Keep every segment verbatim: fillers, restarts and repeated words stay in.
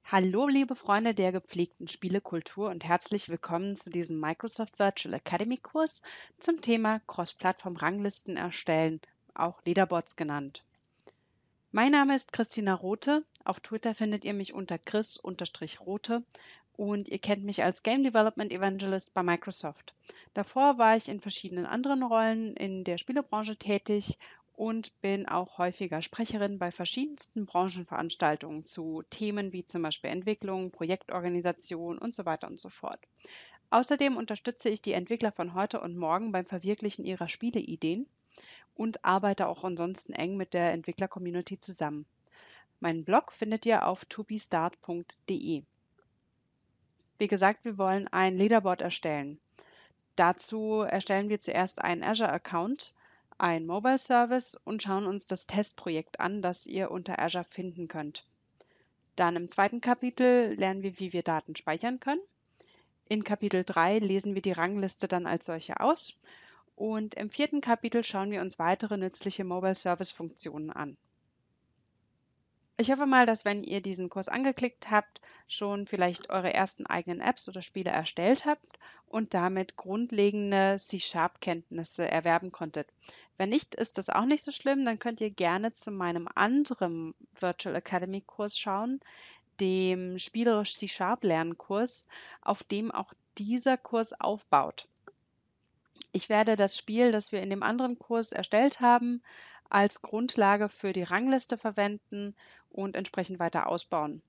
Hallo, liebe Freunde der gepflegten Spielekultur und herzlich willkommen zu diesem Microsoft Virtual Academy Kurs zum Thema Cross-Plattform-Ranglisten erstellen, auch Leaderboards genannt. Mein Name ist Christina Rothe. Auf Twitter findet ihr mich unter chris-rothe und ihr kennt mich als Game Development Evangelist bei Microsoft. Davor war ich in verschiedenen anderen Rollen in der Spielebranche tätig und bin auch häufiger Sprecherin bei verschiedensten Branchenveranstaltungen zu Themen wie zum Beispiel Entwicklung, Projektorganisation und so weiter und so fort. Außerdem unterstütze ich die Entwickler von heute und morgen beim Verwirklichen ihrer Spieleideen und arbeite auch ansonsten eng mit der Entwickler-Community zusammen. Meinen Blog findet ihr auf tobistart punkt de. Wie gesagt, wir wollen ein Leaderboard erstellen. Dazu erstellen wir zuerst einen Azure-Account, einen Mobile-Service und schauen uns das Testprojekt an, das ihr unter Azure finden könnt. Dann im zweiten Kapitel lernen wir, wie wir Daten speichern können. In Kapitel drei lesen wir die Rangliste dann als solche aus. Und im vierten Kapitel schauen wir uns weitere nützliche Mobile-Service-Funktionen an. Ich hoffe mal, dass wenn ihr diesen Kurs angeklickt habt, schon vielleicht eure ersten eigenen Apps oder Spiele erstellt habt und damit grundlegende C-Sharp-Kenntnisse erwerben konntet. Wenn nicht, ist das auch nicht so schlimm, dann könnt ihr gerne zu meinem anderen Virtual Academy Kurs schauen, dem Spielerisch C-Sharp Lernkurs, auf dem auch dieser Kurs aufbaut. Ich werde das Spiel, das wir in dem anderen Kurs erstellt haben, als Grundlage für die Rangliste verwenden und entsprechend weiter ausbauen.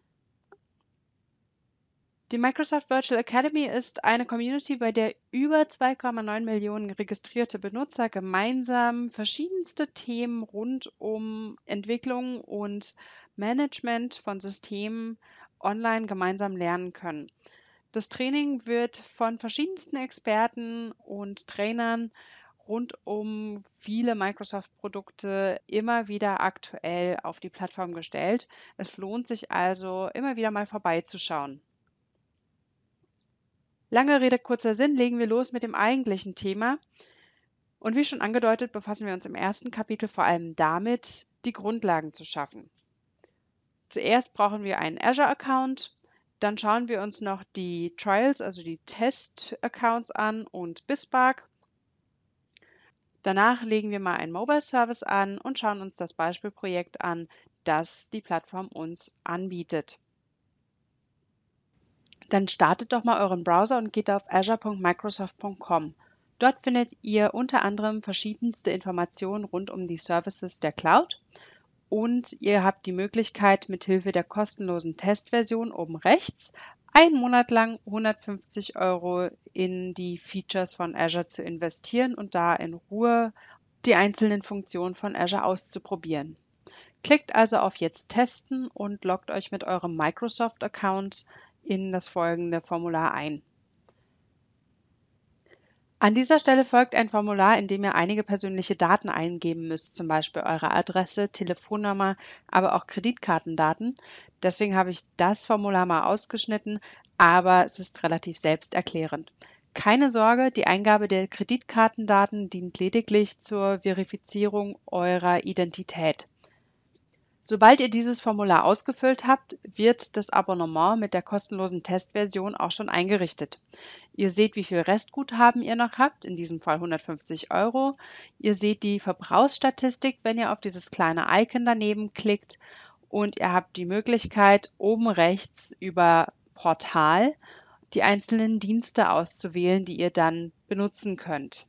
Die Microsoft Virtual Academy ist eine Community, bei der über zwei Komma neun Millionen registrierte Benutzer gemeinsam verschiedenste Themen rund um Entwicklung und Management von Systemen online gemeinsam lernen können. Das Training wird von verschiedensten Experten und Trainern rund um viele Microsoft-Produkte immer wieder aktuell auf die Plattform gestellt. Es lohnt sich also, immer wieder mal vorbeizuschauen. Lange Rede, kurzer Sinn, legen wir los mit dem eigentlichen Thema. Und wie schon angedeutet, befassen wir uns im ersten Kapitel vor allem damit, die Grundlagen zu schaffen. Zuerst brauchen wir einen Azure-Account. Dann schauen wir uns noch die Trials, also die Test-Accounts an und BizSpark. Danach legen wir mal einen Mobile-Service an und schauen uns das Beispielprojekt an, das die Plattform uns anbietet. Dann startet doch mal euren Browser und geht auf azure punkt microsoft punkt com. Dort findet ihr unter anderem verschiedenste Informationen rund um die Services der Cloud. Und ihr habt die Möglichkeit, mithilfe der kostenlosen Testversion oben rechts einen Monat lang hundertfünfzig Euro in die Features von Azure zu investieren und da in Ruhe die einzelnen Funktionen von Azure auszuprobieren. Klickt also auf Jetzt testen und loggt euch mit eurem Microsoft-Account in das folgende Formular ein. An dieser Stelle folgt ein Formular, in dem ihr einige persönliche Daten eingeben müsst, zum Beispiel eure Adresse, Telefonnummer, aber auch Kreditkartendaten. Deswegen habe ich das Formular mal ausgeschnitten, aber es ist relativ selbsterklärend. Keine Sorge, die Eingabe der Kreditkartendaten dient lediglich zur Verifizierung eurer Identität. Sobald ihr dieses Formular ausgefüllt habt, wird das Abonnement mit der kostenlosen Testversion auch schon eingerichtet. Ihr seht, wie viel Restguthaben ihr noch habt, in diesem Fall hundertfünfzig Euro. Ihr seht die Verbrauchsstatistik, wenn ihr auf dieses kleine Icon daneben klickt. Und ihr habt die Möglichkeit, oben rechts über Portal die einzelnen Dienste auszuwählen, die ihr dann benutzen könnt.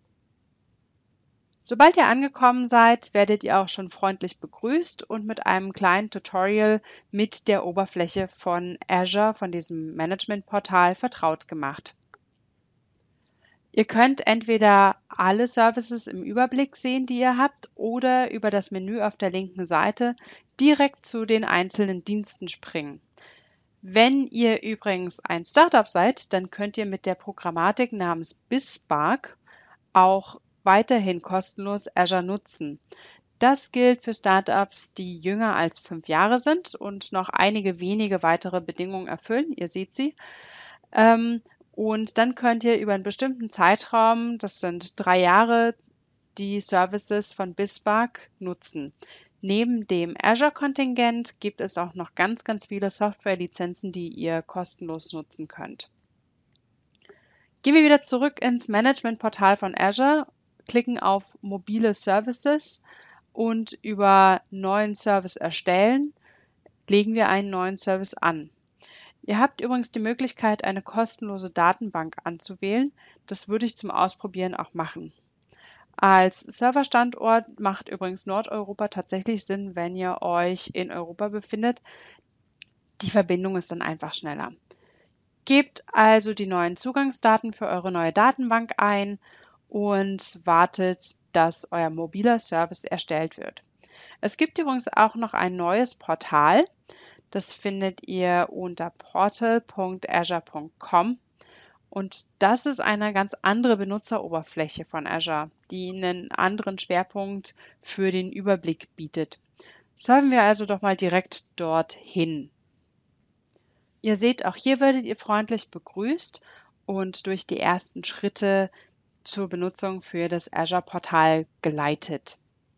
Sobald ihr angekommen seid, werdet ihr auch schon freundlich begrüßt und mit einem kleinen Tutorial mit der Oberfläche von Azure, von diesem Managementportal, vertraut gemacht. Ihr könnt entweder alle Services im Überblick sehen, die ihr habt, oder über das Menü auf der linken Seite direkt zu den einzelnen Diensten springen. Wenn ihr übrigens ein Startup seid, dann könnt ihr mit der Programmatik namens BizSpark auch weiterhin kostenlos Azure nutzen. Das gilt für Startups, die jünger als fünf Jahre sind und noch einige wenige weitere Bedingungen erfüllen. Ihr seht sie. Ähm, und dann könnt ihr über einen bestimmten Zeitraum, das sind drei Jahre, die Services von BizSpark nutzen. Neben dem Azure-Kontingent gibt es auch noch ganz, ganz viele Software-Lizenzen, die ihr kostenlos nutzen könnt. Gehen wir wieder zurück ins Management-Portal von Azure, klicken auf Mobile Services und über Neuen Service erstellen, legen wir einen neuen Service an. Ihr habt übrigens die Möglichkeit, eine kostenlose Datenbank anzuwählen. Das würde ich zum Ausprobieren auch machen. Als Serverstandort macht übrigens Nordeuropa tatsächlich Sinn, wenn ihr euch in Europa befindet. Die Verbindung ist dann einfach schneller. Gebt also die neuen Zugangsdaten für eure neue Datenbank ein und wartet, dass euer mobiler Service erstellt wird. Es gibt übrigens auch noch ein neues Portal. Das findet ihr unter portal punkt azure punkt com. Und das ist eine ganz andere Benutzeroberfläche von Azure, die einen anderen Schwerpunkt für den Überblick bietet. Surfen wir also doch mal direkt dorthin. Ihr seht, auch hier werdet ihr freundlich begrüßt und durch die ersten Schritte zur Benutzung für das Azure-Portal geleitet.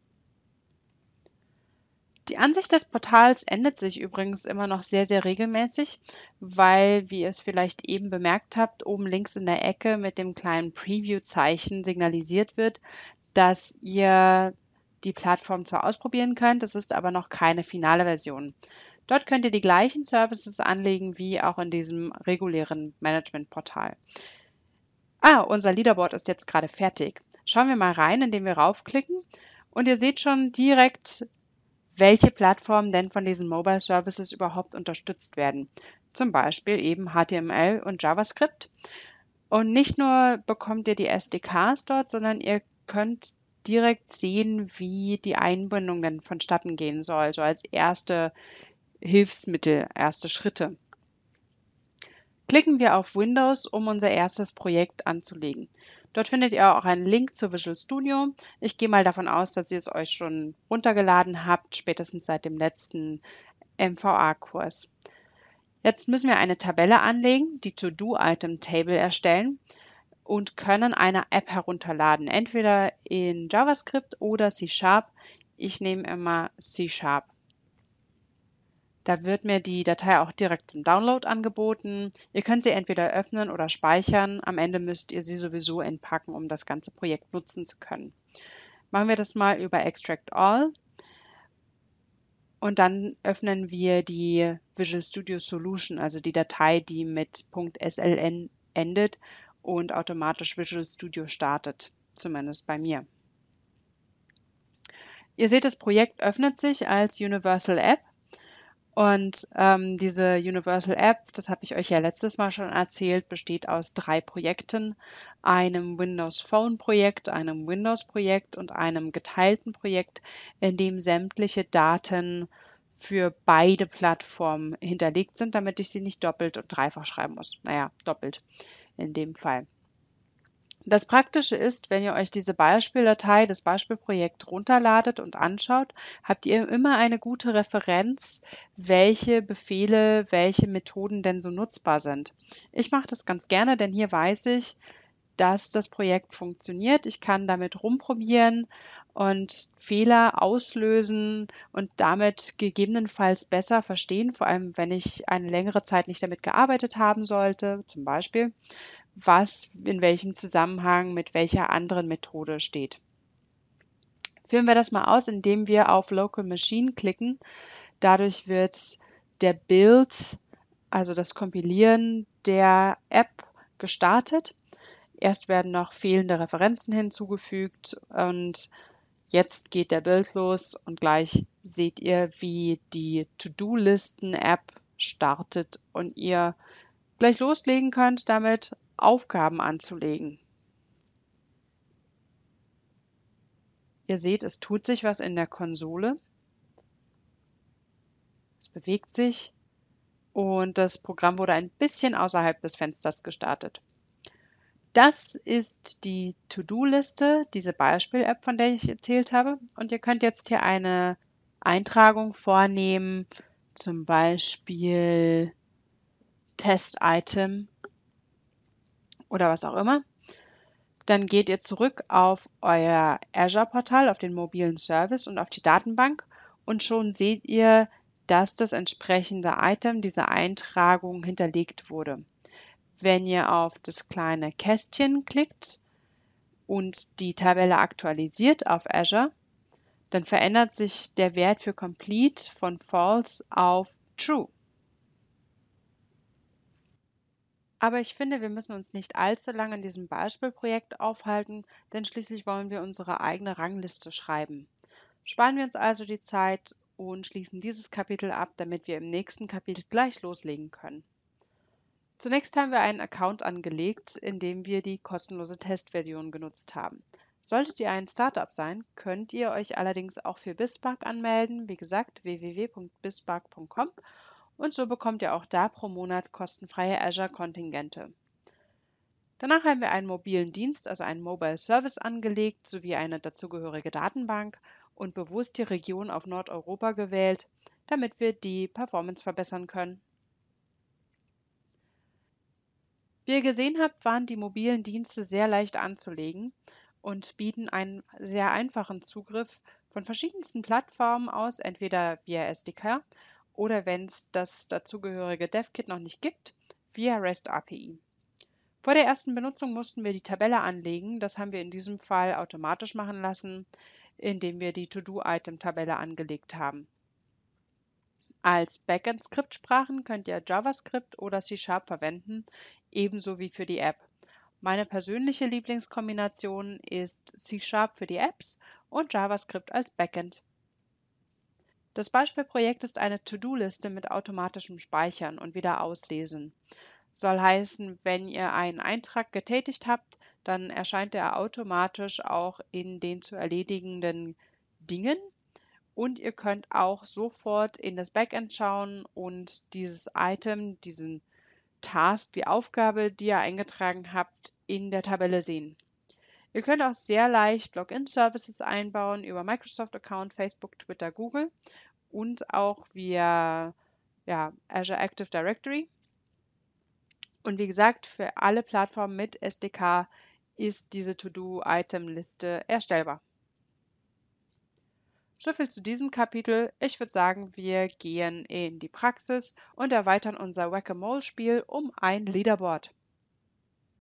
Die Ansicht des Portals ändert sich übrigens immer noch sehr, sehr regelmäßig, weil, wie ihr es vielleicht eben bemerkt habt, oben links in der Ecke mit dem kleinen Preview-Zeichen signalisiert wird, dass ihr die Plattform zwar ausprobieren könnt, es ist aber noch keine finale Version. Dort könnt ihr die gleichen Services anlegen wie auch in diesem regulären Management-Portal. Ah, unser Leaderboard ist jetzt gerade fertig. Schauen wir mal rein, indem wir raufklicken und ihr seht schon direkt, welche Plattformen denn von diesen Mobile Services überhaupt unterstützt werden. Zum Beispiel eben H T M L und JavaScript. Und nicht nur bekommt ihr die S D Ks dort, sondern ihr könnt direkt sehen, wie die Einbindung denn vonstatten gehen soll, so als erste Hilfsmittel, erste Schritte. Klicken wir auf Windows, um unser erstes Projekt anzulegen. Dort findet ihr auch einen Link zu Visual Studio. Ich gehe mal davon aus, dass ihr es euch schon runtergeladen habt, spätestens seit dem letzten M V A-Kurs. Jetzt müssen wir eine Tabelle anlegen, die To-Do-Item-Table erstellen und können eine App herunterladen, entweder in JavaScript oder C Sharp. Ich nehme immer C Sharp. Da wird mir die Datei auch direkt zum Download angeboten. Ihr könnt sie entweder öffnen oder speichern. Am Ende müsst ihr sie sowieso entpacken, um das ganze Projekt nutzen zu können. Machen wir das mal über Extract All. Und dann öffnen wir die Visual Studio Solution, also die Datei, die mit .sln endet und automatisch Visual Studio startet, zumindest bei mir. Ihr seht, das Projekt öffnet sich als Universal App. Und ähm, diese Universal App, das habe ich euch ja letztes Mal schon erzählt, besteht aus drei Projekten, einem Windows Phone Projekt, einem Windows Projekt und einem geteilten Projekt, in dem sämtliche Daten für beide Plattformen hinterlegt sind, damit ich sie nicht doppelt und dreifach schreiben muss. Naja, doppelt in dem Fall. Das Praktische ist, wenn ihr euch diese Beispieldatei, das Beispielprojekt runterladet und anschaut, habt ihr immer eine gute Referenz, welche Befehle, welche Methoden denn so nutzbar sind. Ich mache das ganz gerne, denn hier weiß ich, dass das Projekt funktioniert. Ich kann damit rumprobieren und Fehler auslösen und damit gegebenenfalls besser verstehen, vor allem wenn ich eine längere Zeit nicht damit gearbeitet haben sollte, zum Beispiel, was in welchem Zusammenhang mit welcher anderen Methode steht. Führen wir das mal aus, indem wir auf Local Machine klicken. Dadurch wird der Build, also das Kompilieren der App gestartet. Erst werden noch fehlende Referenzen hinzugefügt und jetzt geht der Build los und gleich seht ihr, wie die To-Do-Listen-App startet und ihr gleich loslegen könnt, damit Aufgaben anzulegen. Ihr seht, es tut sich was in der Konsole. Es bewegt sich und das Programm wurde ein bisschen außerhalb des Fensters gestartet. Das ist die To-Do-Liste, diese Beispiel-App, von der ich erzählt habe. Und ihr könnt jetzt hier eine Eintragung vornehmen, zum Beispiel Test-Item oder was auch immer. Dann geht ihr zurück auf euer Azure-Portal, auf den mobilen Service und auf die Datenbank Und schon seht ihr, dass das entsprechende Item, diese Eintragung hinterlegt wurde. Wenn ihr auf das kleine Kästchen klickt und die Tabelle aktualisiert auf Azure, dann verändert sich der Wert für Complete von False auf True. Aber ich finde, wir müssen uns nicht allzu lange in diesem Beispielprojekt aufhalten, denn schließlich wollen wir unsere eigene Rangliste schreiben. Sparen wir uns also die Zeit und schließen dieses Kapitel ab, damit wir im nächsten Kapitel gleich loslegen können. Zunächst haben wir einen Account angelegt, in dem wir die kostenlose Testversion genutzt haben. Solltet ihr ein Startup sein, könnt ihr euch allerdings auch für BizSpark anmelden, wie gesagt w w w punkt bizspark punkt com, und so bekommt ihr auch da pro Monat kostenfreie Azure-Kontingente. Danach haben wir einen mobilen Dienst, also einen Mobile Service angelegt, sowie eine dazugehörige Datenbank und bewusst die Region auf Nordeuropa gewählt, damit wir die Performance verbessern können. Wie ihr gesehen habt, waren die mobilen Dienste sehr leicht anzulegen und bieten einen sehr einfachen Zugriff von verschiedensten Plattformen aus, entweder via S D K oder, wenn es das dazugehörige DevKit noch nicht gibt, via REST A P I. Vor der ersten Benutzung mussten wir die Tabelle anlegen. Das haben wir in diesem Fall automatisch machen lassen, indem wir die To-Do-Item-Tabelle angelegt haben. Als Backend-Skriptsprachen könnt ihr JavaScript oder C Sharp verwenden, ebenso wie für die App. Meine persönliche Lieblingskombination ist C Sharp für die Apps und JavaScript als Backend. Das Beispielprojekt ist eine To-Do-Liste mit automatischem Speichern und wieder auslesen. Soll heißen, wenn ihr einen Eintrag getätigt habt, dann erscheint er automatisch auch in den zu erledigenden Dingen. Und ihr könnt auch sofort in das Backend schauen und dieses Item, diesen Task, die Aufgabe, die ihr eingetragen habt, in der Tabelle sehen. Ihr könnt auch sehr leicht Login-Services einbauen über Microsoft-Account, Facebook, Twitter, Google und auch via ja, Azure Active Directory. Und wie gesagt, für alle Plattformen mit S D K ist diese To-Do-Item-Liste erstellbar. Soviel zu diesem Kapitel. Ich würde sagen, wir gehen in die Praxis und erweitern unser Whack-A-Mole-Spiel um ein Leaderboard.